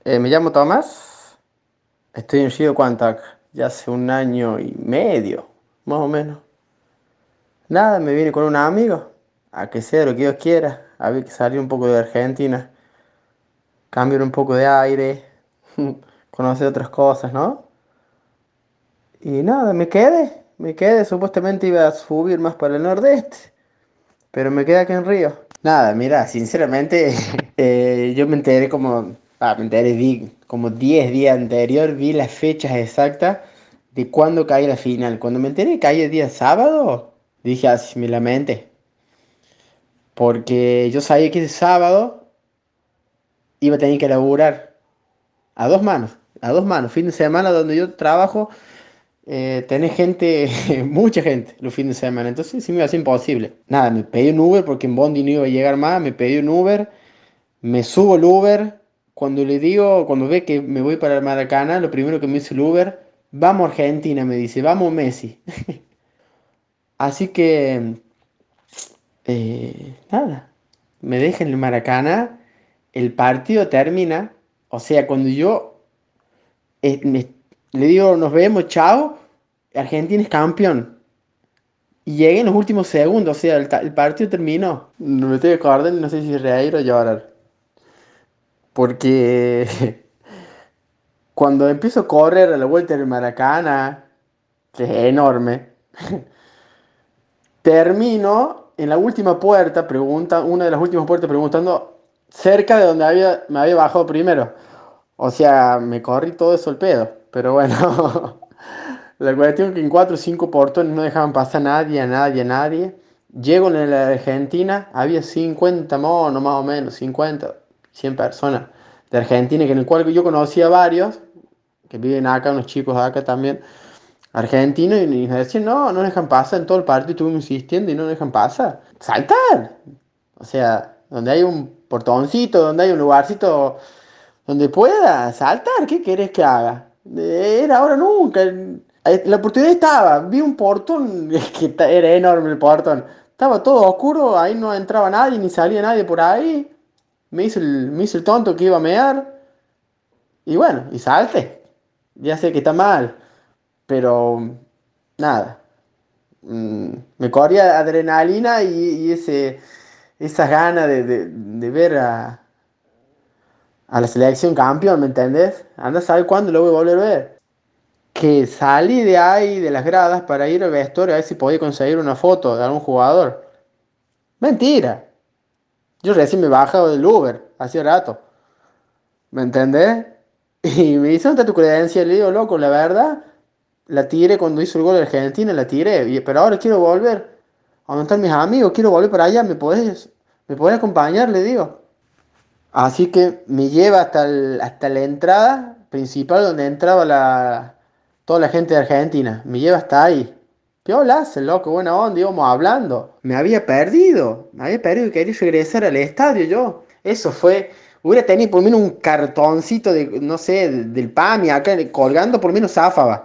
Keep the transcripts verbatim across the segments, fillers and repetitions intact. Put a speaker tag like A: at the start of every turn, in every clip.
A: Eh, me llamo Tomás, estoy en Río Cuantac, ya hace un año y medio, más o menos. Nada, me vine con un amigo, a que sea lo que Dios quiera, había que salir un poco de Argentina, cambiar un poco de aire, conocer otras cosas, ¿no? Y nada, me quedé, me quedé, supuestamente iba a subir más para el nordeste, pero me quedé aquí en Río. Nada, mira, sinceramente, eh, yo me enteré como, ah, me enteré, vi como diez días anterior, vi las fechas exactas de cuándo cae la final. Cuando me enteré que caía el día sábado, dije así, me lamenté, porque yo sabía que ese sábado iba a tener que laburar a dos manos, a dos manos, fin de semana donde yo trabajo, eh, tenés gente, mucha gente los fines de semana, entonces sí me iba a ser imposible. Nada, me pedí un Uber porque en Bondi no iba a llegar más, me pedí un Uber. Me subo el Uber, cuando le digo, cuando ve que me voy para el Maracaná, lo primero que me dice el Uber, vamos a Argentina, me dice, vamos Messi. Así que, eh, nada, me deja en el Maracaná, el partido termina, o sea, cuando yo eh, me- le digo, nos vemos, chao, Argentina es campeón. Y llegué en los últimos segundos, o sea, el, ta- el partido terminó. No me estoy acordando, no sé si reír o llorar. Porque cuando empiezo a correr a la vuelta del Maracaná, que es enorme, termino en la última puerta, pregunta, una de las últimas puertas preguntando cerca de donde había, me había bajado primero. O sea, me corrí todo eso el pedo. Pero bueno, la cuestión es que en cuatro o cinco portones no dejaban pasar a nadie, a nadie, a nadie. Llego en la Argentina, había cincuenta monos más o menos, cincuenta cien personas de Argentina, que en el cual yo conocía varios, que viven acá, unos chicos acá también, argentinos, y, y nos decían, no, no dejan pasar en todo el partido, estuvimos insistiendo y no dejan pasar. ¡Saltar! O sea, donde hay un portoncito, donde hay un lugarcito donde pueda saltar, ¿qué querés que haga? Eh, Era ahora nunca. Eh, La oportunidad estaba, vi un portón, que ta- era enorme el portón. Estaba todo oscuro, ahí no entraba nadie, ni salía nadie por ahí. Me hice el, me hice el tonto que iba a mear. Y bueno, y salte. Ya sé que está mal, pero nada. Mm, me corría adrenalina y, y ese, esas ganas de, de- de ver a, a la selección campeón, ¿me entendés? Anda a saber cuándo lo voy a volver a ver. Que salí de ahí, de las gradas, para ir al vestuario a ver si podía conseguir una foto de algún jugador. Mentira. Yo recién me bajaba del Uber, hacía rato. ¿Me entendés? Y me dice, ¿dónde está tu credencial? Le digo, loco, la verdad, la tiré cuando hizo el gol de Argentina, la tiré. y- Pero ahora quiero volver. ¿A ¿Dónde están mis amigos? Quiero volver para allá. ¿Me podés, me podés acompañar? Le digo. Así que me lleva hasta, el- hasta la entrada principal donde entraba la, toda la gente de Argentina. Me lleva hasta ahí. Piola, hace loco, buena onda, íbamos hablando. Me había perdido. Me había perdido y quería regresar al estadio yo. Eso fue. Hubiera tenido por lo menos un cartoncito de, no sé, del PAMI acá colgando, por lo menos zafaba.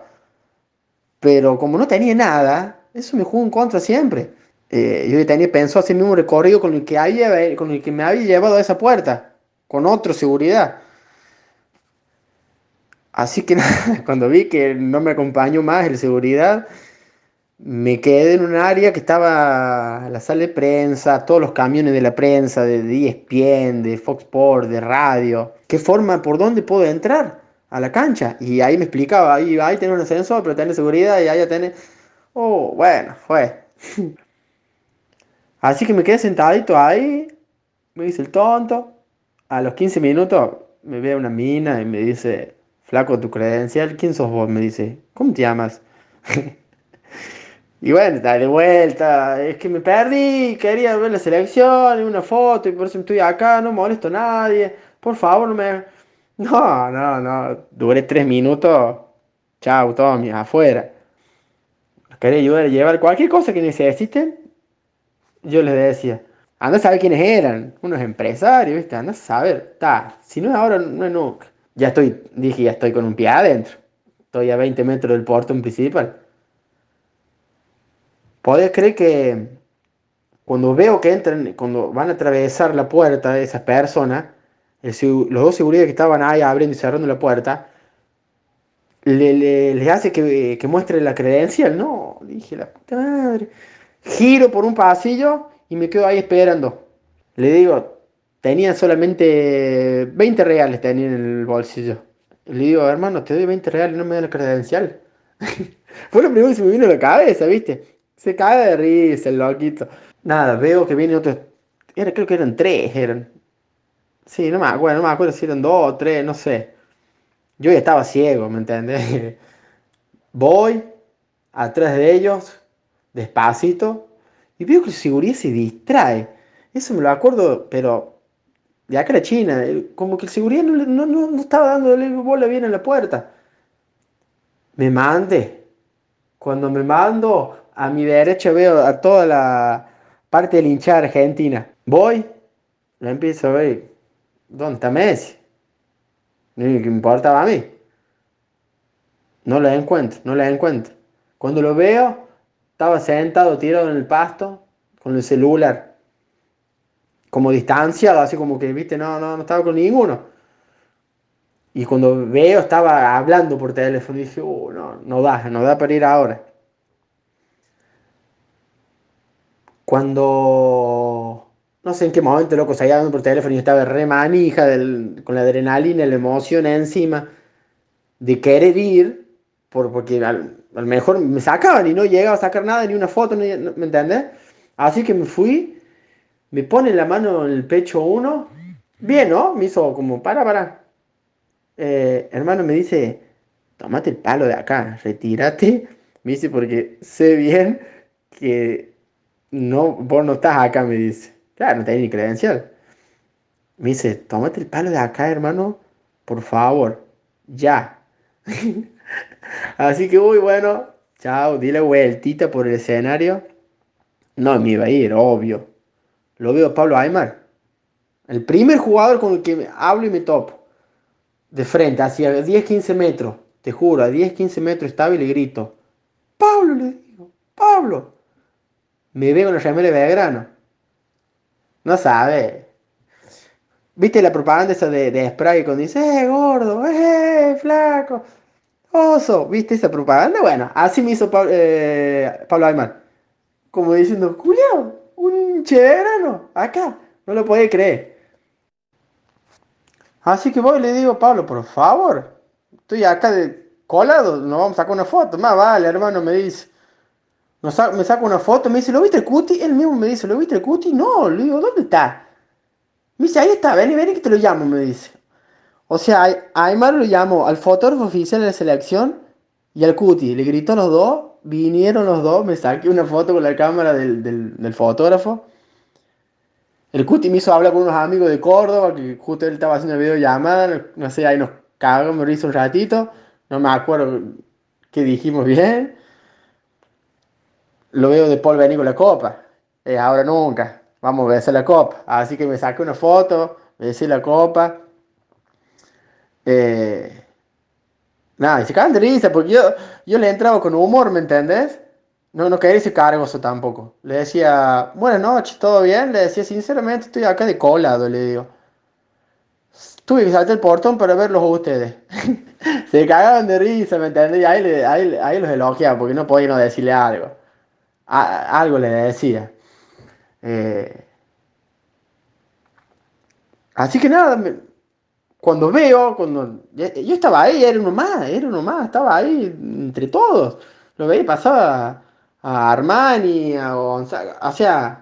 A: Pero como no tenía nada, eso me jugó en contra siempre. Eh, yo tenía pensado hacer el mismo recorrido con el que había, con el que me había llevado a esa puerta, con otro seguridad. Así que nada, cuando vi que no me acompañó más el seguridad, me quedé en un área que estaba la sala de prensa, todos los camiones de la prensa, de E S P N, de Fox Sports, de radio. ¿Qué forma, por dónde puedo entrar a la cancha? Y ahí me explicaba, ahí, ahí tenés un ascensor, pero tenés seguridad y ahí ya tenés... Oh, bueno, fue. Así que me quedé sentadito ahí, me hice el tonto. A los quince minutos me ve una mina y me dice, flaco, tu credencial, ¿quién sos vos? Me dice, ¿cómo te llamas? Y bueno, da de vuelta, es que me perdí, quería ver la selección y una foto y por eso estoy acá, no molesto a nadie, por favor, no me... No, no, no, duré tres minutos, chau, Tommy, afuera. Quería ayudar a llevar cualquier cosa que necesiten, yo les decía. Anda a saber quiénes eran, unos empresarios, ¿viste? Anda a saber, está, si no es ahora, no es nunca. Ya estoy, dije, ya estoy con un pie adentro. Estoy a veinte metros del portón principal. ¿Podés creer que cuando veo que entran, cuando van a atravesar la puerta de esa persona, el segu- los dos seguridades que estaban ahí abriendo y cerrando la puerta, le, le- les hace que, que muestre la credencial. No, dije, la puta madre. Giro por un pasillo y me quedo ahí esperando. Le digo, tenía solamente veinte reales tenía en el bolsillo. Le digo, hermano, te doy veinte reales y no me da la credencial. Fue lo primero que se me vino a la cabeza, ¿viste? Se cae de risa el loquito. Nada, veo que viene otro. Era, creo que eran tres, eran. Sí, no me acuerdo, no me acuerdo si eran dos o tres, no sé. Yo ya estaba ciego, ¿me entendés? Voy atrás de ellos, despacito, y veo que el seguridad se distrae. Eso me lo acuerdo, pero de acá a la China, el- como que el seguridad no, le- no, no, no estaba dándole bola bien a la puerta. Me mandé. Cuando me mando, a mi derecha veo a toda la parte del hinchada argentina. Voy, la empiezo a ver. ¿Dónde está Messi? Ni que me importaba a mí. No la encuentro, no la encuentro. Cuando lo veo, estaba sentado, tirado en el pasto, con el celular, como distanciado, así como que, viste, no, no, no estaba con ninguno. Y cuando veo, estaba hablando por teléfono, y dije, uh, no, no da, no da para ir ahora. Cuando, no sé en qué momento, loco, salía hablando por teléfono y yo estaba re manija del- con la adrenalina, la emoción encima, de querer ir, por, porque al- a lo mejor me sacaban y no llegaba a sacar nada, ni una foto, ni- no- ¿me entendés? Así que me fui, me pone la mano en el pecho uno, bien, ¿no? Me hizo como, para, para. Eh, hermano, me dice, tomate el palo de acá, retírate. Me dice, porque sé bien que no, vos no estás acá, me dice. Claro, no tenés ni credencial. Me dice, tómate el palo de acá, hermano, por favor, ya. Así que, uy, bueno, chao, di la vueltita por el escenario. No me iba a ir, obvio. Lo veo a Pablo Aymar, el primer jugador con el que me hablo y me topo. De frente, hacia diez quince metros, te juro, a diez quince metros estaba y le grito, Pablo, le digo, Pablo. Me veo en la remera de Belgrano. No sabe. ¿Viste la propaganda esa de, de Spray cuando dice, eh, gordo, eh, flaco, oso? ¿Viste esa propaganda? Bueno, así me hizo Pablo, eh, Pablo Aymar. Como diciendo, Julián, un cheverano, acá. No lo podía creer. Así que voy y le digo, Pablo, por favor, estoy acá de colado, nos vamos a sacar una foto. Más vale, hermano, me dice. Nos sa- me saca una foto, me dice, ¿lo viste el cuti? Él mismo me dice, ¿lo viste el cuti? No, le digo, ¿dónde está? Me dice, ahí está, vení, vení que te lo llamo, me dice. O sea, a a Aymar lo llamó al fotógrafo oficial de la selección y al cuti. Le gritó a los dos, vinieron los dos, me saqué una foto con la cámara del, del, del fotógrafo. El cuti me hizo hablar con unos amigos de Córdoba, que justo él estaba haciendo videollamada, no sé, ahí nos cagamos, me hizo un ratito, no me acuerdo qué dijimos bien. Lo veo de Paul venir con la copa, eh, ahora nunca, vamos a besar la copa. Así que me saqué una foto, besé la copa. eh, Nada, y se cagan de risa, porque yo, yo le entraba con humor, ¿me entendés? No, no quería ser cargoso tampoco. Le decía, buenas noches, ¿todo bien? Le decía, sinceramente, estoy acá de colado, le digo. Tuve que saltar el portón para verlos a ustedes. Se cagaban de risa, ¿me entendés? Y ahí, le- ahí, ahí los elogiaba, porque no podía no decirle algo. A- algo le decía. Eh, Así que nada, me- cuando veo, cuando yo yo estaba ahí, era uno más, era uno más, estaba ahí entre todos. Lo veía, pasaba a Armani, a Gonzaga, o sea,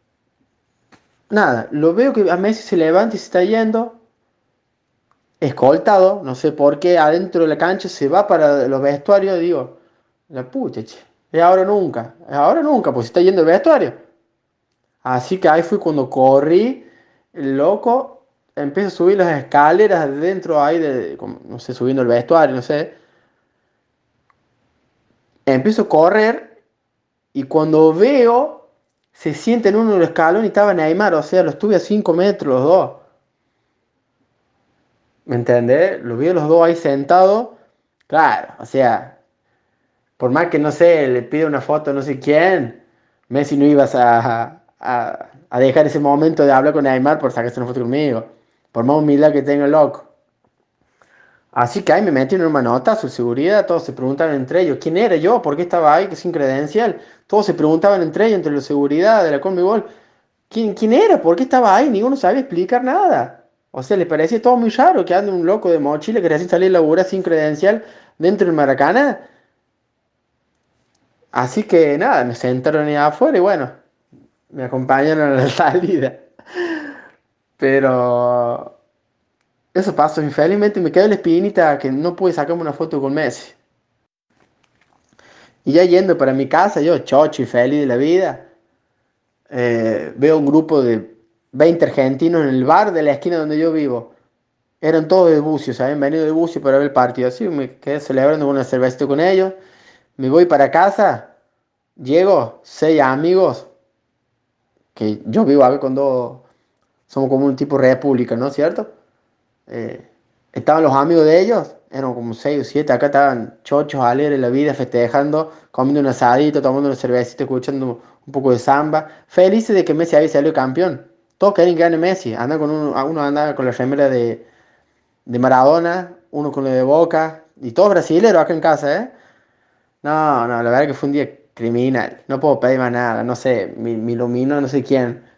A: nada, lo veo que a Messi se levanta y se está yendo, escoltado, no sé por qué, adentro de la cancha se va para los vestuarios, digo, la puta, che, es ahora o nunca, es ahora o nunca, pues se está yendo el vestuario. Así que ahí fue cuando corrí, el loco, empiezo a subir las escaleras dentro ahí de, como, no sé, subiendo el vestuario, no sé. Empiezo a correr y cuando veo, se sienta en uno de los escalones y estaba Neymar, o sea, lo estuve a cinco metros los dos. ¿Me entendés? Los vi a los dos ahí sentados. Claro, o sea, por más que no sé, le pide una foto a no sé quién, Messi no ibas a, a, a dejar ese momento de hablar con Neymar por sacarse una foto conmigo. por más humildad que tenga el loco. Así que ahí me metieron en una nota, su seguridad, todos se preguntaban entre ellos, ¿quién era yo? ¿Por qué estaba ahí? Que sin credencial. Todos se preguntaban entre ellos, entre la seguridad de la Conmebol, ¿quién, quién era? ¿Por qué estaba ahí? Ninguno sabía explicar nada. O sea, les parecía todo muy raro que ande un loco de mochila que recién salió de laburar sin credencial dentro del Maracaná. Así que nada, me sentaron ahí afuera y bueno, me acompañaron a la salida. Pero eso pasó, infelizmente me quedó la espinita que no pude sacarme una foto con Messi. Y ya yendo para mi casa, yo chocho y feliz de la vida, eh, veo un grupo de veinte argentinos en el bar de la esquina donde yo vivo. Eran todos de Bucios, habían venido de Bucio para ver el partido. Así me quedé celebrando una cervecita con ellos. Me voy para casa, llego, seis amigos, que yo vivo acá con dos, somos como un tipo república, ¿no es cierto? Eh, estaban los amigos de ellos, eran como seis o siete, acá estaban chochos, alegres de la vida, festejando, comiendo un asadito, tomando una cervecita, escuchando un poco de samba, felices de que Messi había salido campeón. Todos querían que gane Messi, andan con uno, uno anda con la remera de, de Maradona, uno con la de Boca, y todos brasileros acá en casa, ¿eh? No, no, la verdad que fue un día criminal, no puedo pedir más nada, no sé, mi, mi Lumino, no sé quién.